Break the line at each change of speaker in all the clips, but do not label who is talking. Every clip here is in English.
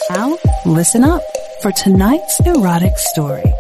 Now, listen up for tonight's erotic story.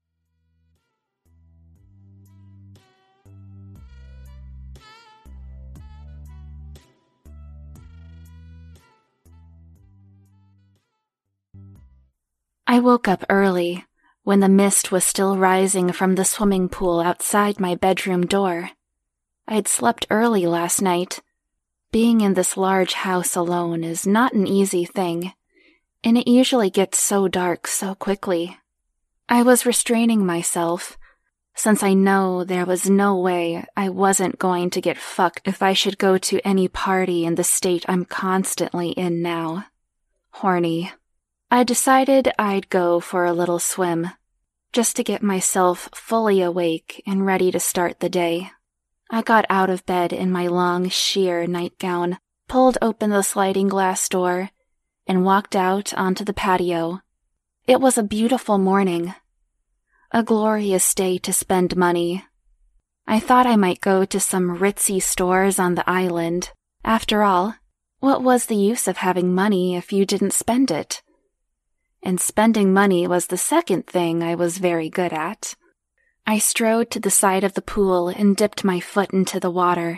I woke up early, when the mist was still rising from the swimming pool outside my bedroom door. I'd slept early last night. Being in this large house alone is not an easy thing, and it usually gets so dark so quickly. I was restraining myself, since I know there was no way I wasn't going to get fucked if I should go to any party in the state I'm constantly in now. Horny. I decided I'd go for a little swim, just to get myself fully awake and ready to start the day. I got out of bed in my long, sheer nightgown, pulled open the sliding glass door, and walked out onto the patio. It was a beautiful morning. A glorious day to spend money. I thought I might go to some ritzy stores on the island. After all, what was the use of having money if you didn't spend it? And spending money was the second thing I was very good at. I strode to the side of the pool and dipped my foot into the water.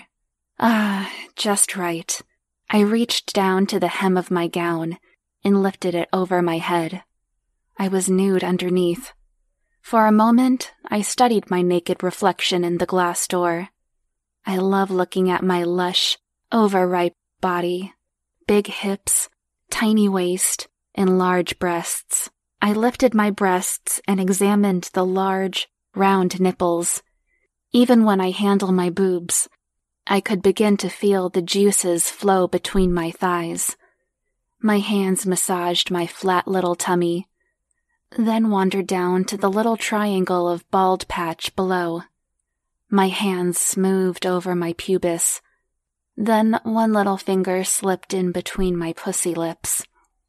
Just right. I reached down to the hem of my gown and lifted it over my head. I was nude underneath. For a moment, I studied my naked reflection in the glass door. I love looking at my lush, overripe body, big hips, tiny waist, and large breasts. I lifted my breasts and examined the large, round nipples. Even when I handle my boobs, I could begin to feel the juices flow between my thighs. My hands massaged my flat little tummy, then wandered down to the little triangle of bald patch below. My hands smoothed over my pubis. Then one little finger slipped in between my pussy lips.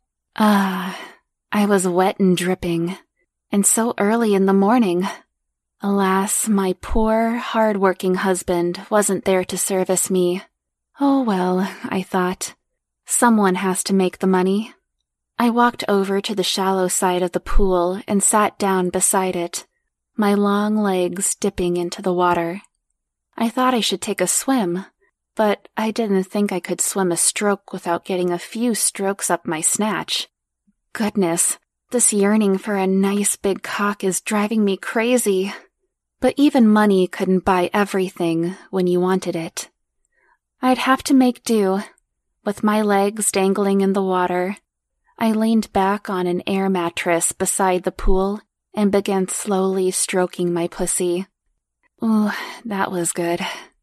I was wet and dripping, and so early in the morning. Alas, my poor, hard-working husband wasn't there to service me. Oh well, I thought. Someone has to make the money. I walked over to the shallow side of the pool and sat down beside it, my long legs dipping into the water. I thought I should take a swim, but I didn't think I could swim a stroke without getting a few strokes up my snatch. Goodness, this yearning for a nice big cock is driving me crazy. But even money couldn't buy everything when you wanted it. I'd have to make do. With my legs dangling in the water, I leaned back on an air mattress beside the pool and began slowly stroking my pussy. Ooh, that was good.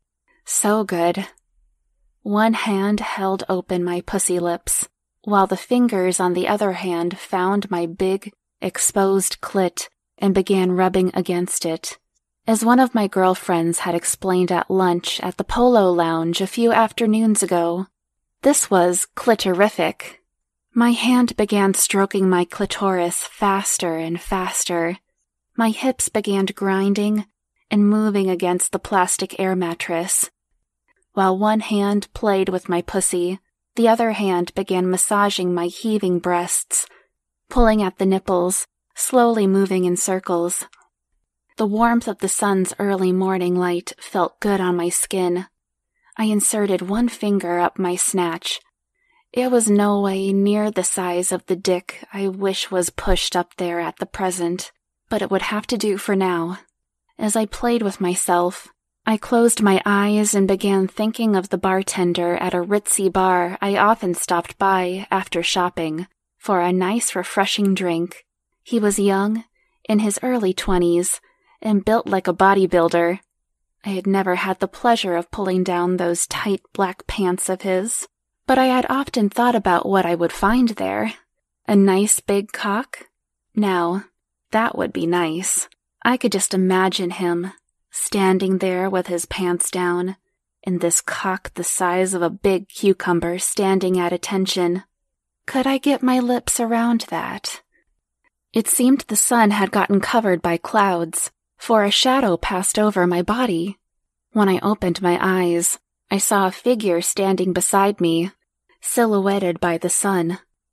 So good. One hand held open my pussy lips, while the fingers on the other hand found my big, exposed clit and began rubbing against it. As one of my girlfriends had explained at lunch at the Polo Lounge a few afternoons ago, this was clitorific. My hand began stroking my clitoris faster and faster. My hips began grinding and moving against the plastic air mattress. While one hand played with my pussy, the other hand began massaging my heaving breasts, pulling at the nipples, slowly moving in circles. The warmth of the sun's early morning light felt good on my skin. I inserted one finger up my snatch. It was no way near the size of the dick I wish was pushed up there at the present, but it would have to do for now. As I played with myself, I closed my eyes and began thinking of the bartender at a ritzy bar I often stopped by after shopping for a nice, refreshing drink. He was young, in his early 20s, and built like a bodybuilder. I had never had the pleasure of pulling down those tight black pants of his, but I had often thought about what I would find there. A nice big cock? Now, that would be nice. I could just imagine him, standing there with his pants down, and this cock the size of a big cucumber standing at attention. Could I get my lips around that? It seemed the sun had gotten covered by clouds, for a shadow passed over my body. When I opened my eyes, I saw a figure standing beside me, silhouetted by the sun.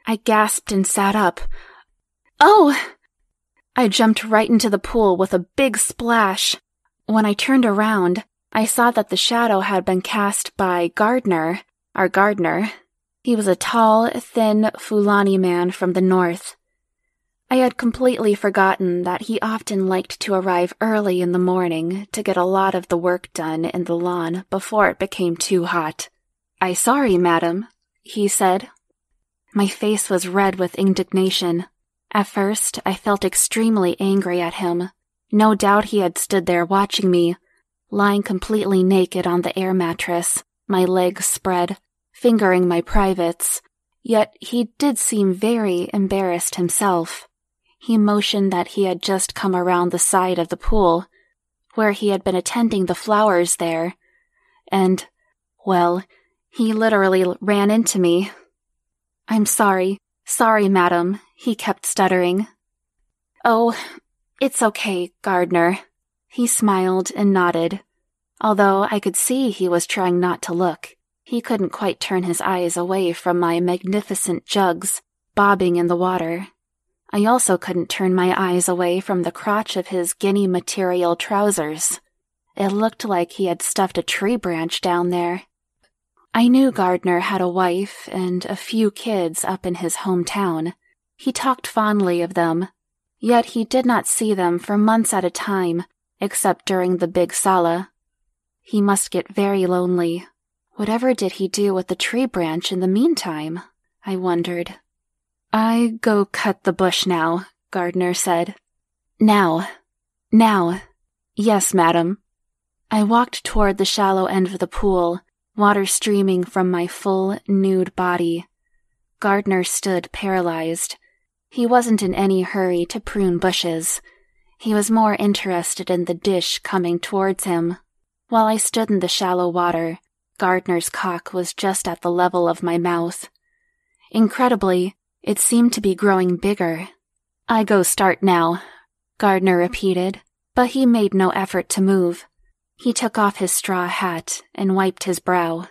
I gasped and sat up. Oh! I jumped right into the pool with a big splash. When I turned around, I saw that the shadow had been cast by Gardner, our gardener. He was a tall, thin Fulani man from the north. I had completely forgotten that he often liked to arrive early in the morning to get a lot of the work done in the lawn before it became too hot. "I'm sorry, madam," he said. My face was red with indignation. At first, I felt extremely angry at him. No doubt he had stood there watching me, lying completely naked on the air mattress, my legs spread, fingering my privates. Yet he did seem very embarrassed himself. He motioned that he had just come around the side of the pool, where he had been attending the flowers there, and, well, he literally ran into me. "I'm sorry, madam," he kept stuttering. "Oh, it's okay, Gardner." He smiled and nodded. Although I could see he was trying not to look, he couldn't quite turn his eyes away from my magnificent jugs bobbing in the water. I also couldn't turn my eyes away from the crotch of his guinea material trousers. It looked like he had stuffed a tree branch down there. I knew Gardner had a wife and a few kids up in his hometown. He talked fondly of them, yet he did not see them for months at a time, except during the big Sala. He must get very lonely. Whatever did he do with the tree branch in the meantime? I wondered. "I go cut the bush now," Gardner said. Now. "Yes, madam." I walked toward the shallow end of the pool, water streaming from my full, nude body. Gardner stood paralyzed. He wasn't in any hurry to prune bushes. He was more interested in the dish coming towards him. While I stood in the shallow water, Gardner's cock was just at the level of my mouth. Incredibly, it seemed to be growing bigger. "I go start now," Gardner repeated, but he made no effort to move. He took off his straw hat and wiped his brow.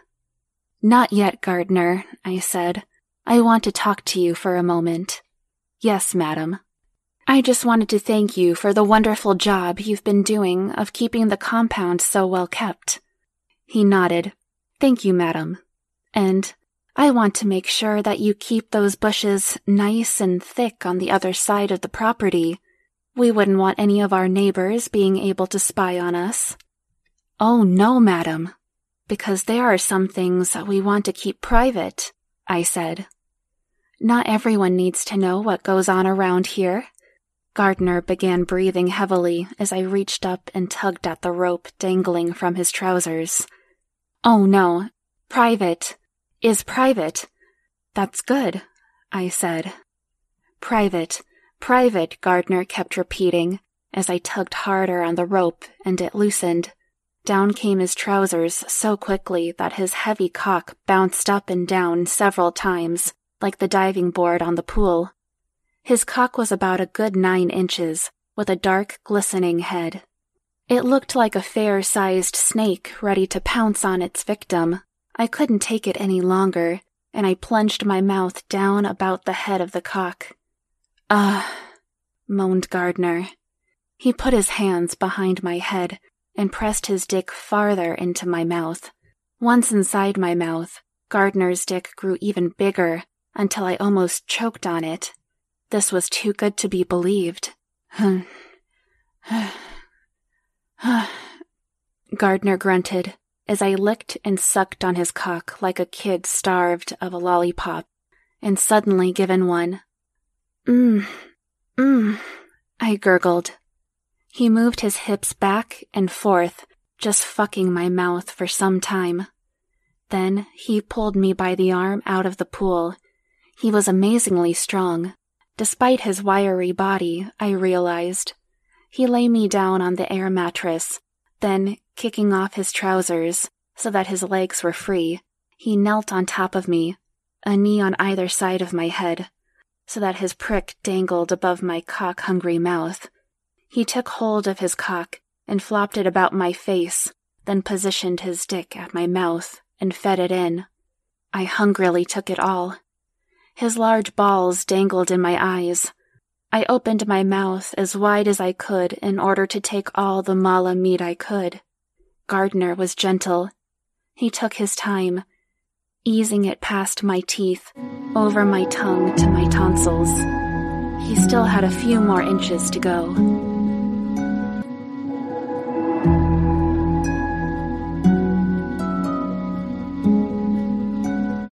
"Not yet, Gardner," I said. "I want to talk to you for a moment." "Yes, madam." "I just wanted to thank you for the wonderful job you've been doing of keeping the compound so well kept." He nodded. "Thank you, madam. And I want to make sure that you keep those bushes nice and thick on the other side of the property. We wouldn't want any of our neighbors being able to spy on us." "Oh, no, madam, because there are some things that we want to keep private," I said. "Not everyone needs to know what goes on around here." Gardner began breathing heavily as I reached up and tugged at the rope dangling from his trousers. "Oh, no. Private is private. That's good," I said. Private, Gardner kept repeating as I tugged harder on the rope and it loosened. Down came his trousers so quickly that his heavy cock bounced up and down several times, like the diving board on the pool. His cock was about a good 9 inches, with a dark, glistening head. It looked like a fair-sized snake ready to pounce on its victim. I couldn't take it any longer, and I plunged my mouth down about the head of the cock. "Ah," moaned Gardner. He put his hands behind my head and pressed his dick farther into my mouth. Once inside my mouth, Gardner's dick grew even bigger until I almost choked on it. This was too good to be believed. Gardner grunted as I licked and sucked on his cock like a kid starved of a lollipop, and suddenly given one. I gurgled. He moved his hips back and forth, just fucking my mouth for some time. Then he pulled me by the arm out of the pool. He was amazingly strong. Despite his wiry body, I realized. He lay me down on the air mattress, then, kicking off his trousers so that his legs were free, he knelt on top of me, a knee on either side of my head, so that his prick dangled above my cock-hungry mouth. He took hold of his cock and flopped it about my face, then positioned his dick at my mouth and fed it in. I hungrily took it all. His large balls dangled in my eyes. I opened my mouth as wide as I could in order to take all the mala meat I could. Gardner was gentle. He took his time, easing it past my teeth, over my tongue to my tonsils. He still had a few more inches to go.